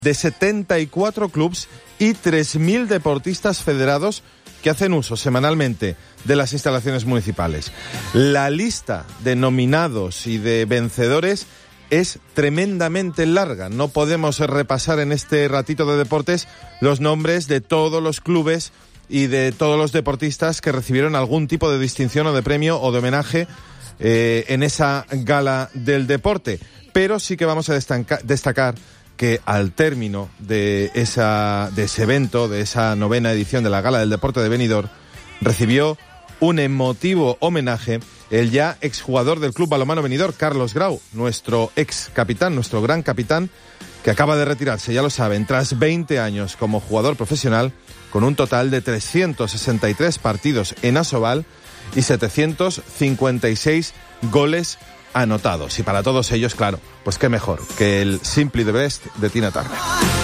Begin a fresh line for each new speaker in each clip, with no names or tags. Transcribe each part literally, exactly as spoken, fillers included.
de setenta y cuatro clubs y tres mil deportistas federados que hacen uso semanalmente de las instalaciones municipales. La lista de nominados y de vencedores es tremendamente larga. No podemos repasar en este ratito de deportes los nombres de todos los clubes y de todos los deportistas que recibieron algún tipo de distinción o de premio o de homenaje eh, en esa gala del deporte. Pero sí que vamos a destanca- destacar que al término de, esa, de ese evento, de esa novena edición de la Gala del Deporte de Benidorm, recibió un emotivo homenaje el ya exjugador del Club Balonmano Benidorm, Carlos Grau, nuestro ex capitán, nuestro gran capitán, que acaba de retirarse, ya lo saben, tras veinte años como jugador profesional, con un total de trescientos sesenta y tres partidos en Asobal y setecientos cincuenta y seis goles anotados. Y para todos ellos, claro, pues qué mejor que el Simply the Best de Tina Turner.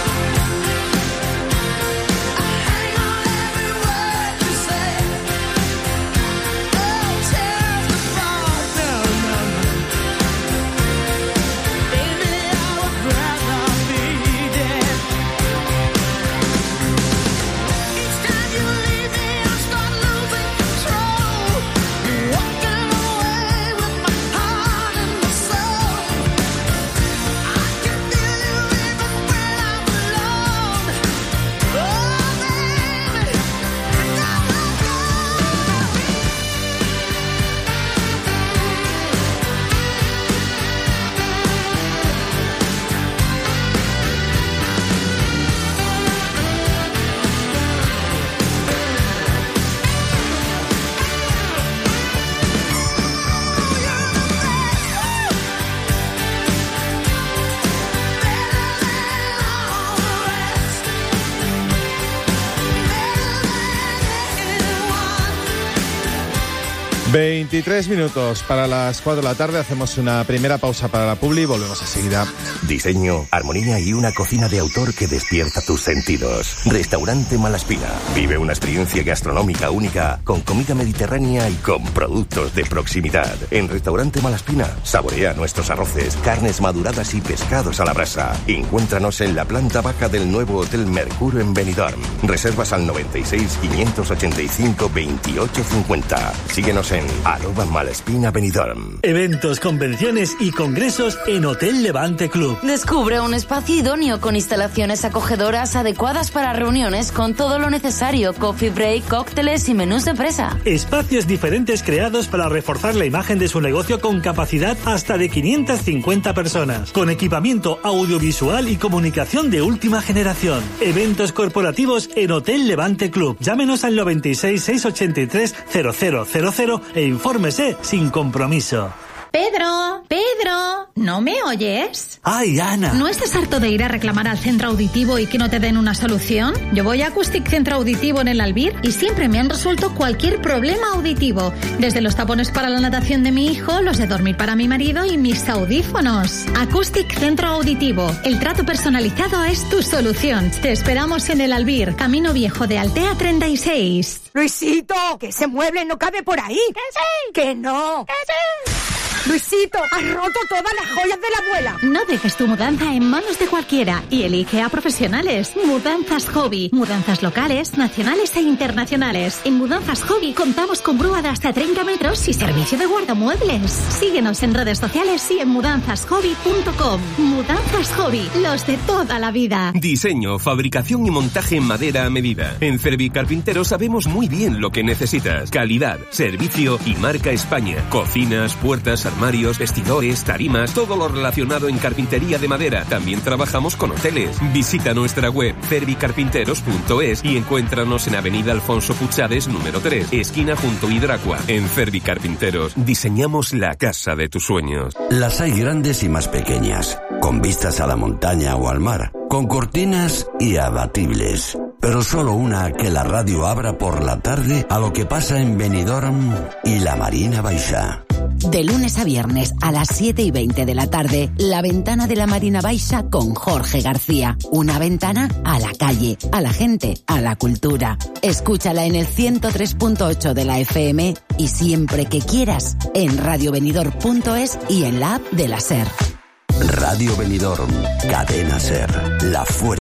veintitrés minutos para las cuatro de la tarde. Hacemos una primera pausa para la publi y volvemos enseguida.
Diseño, armonía y una cocina de autor que despierta tus sentidos. Restaurante Malaspina. Vive una experiencia gastronómica única con comida mediterránea y con productos de proximidad. En Restaurante Malaspina, saborea nuestros arroces, carnes maduradas y pescados a la brasa. Encuéntranos en la planta baja del nuevo Hotel Mercure en Benidorm. Reservas al noventa y seis, quinientos ochenta y cinco, veintiocho cincuenta. Síguenos en arroba Malaspina Benidorm.
Eventos, convenciones y congresos en Hotel Levante Club.
Descubre un espacio idóneo con instalaciones acogedoras adecuadas para reuniones con todo lo necesario, coffee break, cócteles y menús de empresa.
Espacios diferentes creados para reforzar la imagen de su negocio con capacidad hasta de quinientas cincuenta personas, con equipamiento audiovisual y comunicación de última generación. Eventos corporativos en Hotel Levante Club. Llámenos al noventa y seis, seiscientos ochenta y tres, cero cero cero cero e infórmese sin compromiso.
Pedro, Pedro, ¿no me oyes?
¡Ay, Ana!
¿No estás harto de ir a reclamar al centro auditivo y que no te den una solución? Yo voy a Acoustic Centro Auditivo en el Albir y siempre me han resuelto cualquier problema auditivo. Desde los tapones para la natación de mi hijo, los de dormir para mi marido y mis audífonos. Acoustic Centro Auditivo. El trato personalizado es tu solución. Te esperamos en el Albir, Camino Viejo de Altea treinta y seis.
Luisito, que ese mueble no cabe por ahí. ¿Que sí? Que no. ¿Que sí? Luisito, has roto todas las joyas de la abuela.
No dejes tu mudanza en manos de cualquiera y elige a profesionales. Mudanzas Hobby. Mudanzas locales, nacionales e internacionales. En Mudanzas Hobby contamos con grúa de hasta treinta metros y servicio de guardamuebles. Síguenos en redes sociales y en mudanzas hobby punto com. Mudanzas Hobby, los de toda la vida.
Diseño, fabricación y montaje en madera a medida. En Cervi Carpintero sabemos muy bien lo que necesitas. Calidad, servicio y marca España. Cocinas, puertas, armarios, vestidores, tarimas, todo lo relacionado en carpintería de madera. También trabajamos con hoteles. Visita nuestra web cervicarpinteros punto es y encuéntranos en Avenida Alfonso Puchades número tres, esquina junto a Hidracua. En Cervi Carpinteros diseñamos la casa de tus sueños.
Las hay grandes y más pequeñas, con vistas a la montaña o al mar, con cortinas y abatibles. Pero solo una que la radio abra por la tarde a lo que pasa en Benidorm y la Marina Baixa.
De lunes a viernes a las siete y veinte de la tarde, La Ventana de la Marina Baixa con Jorge García. Una ventana a la calle, a la gente, a la cultura. Escúchala en el ciento tres punto ocho de la F M y siempre que quieras en radio benidorm punto es y en la app de la SER.
Radio Benidorm, Cadena Ser, la fuerza.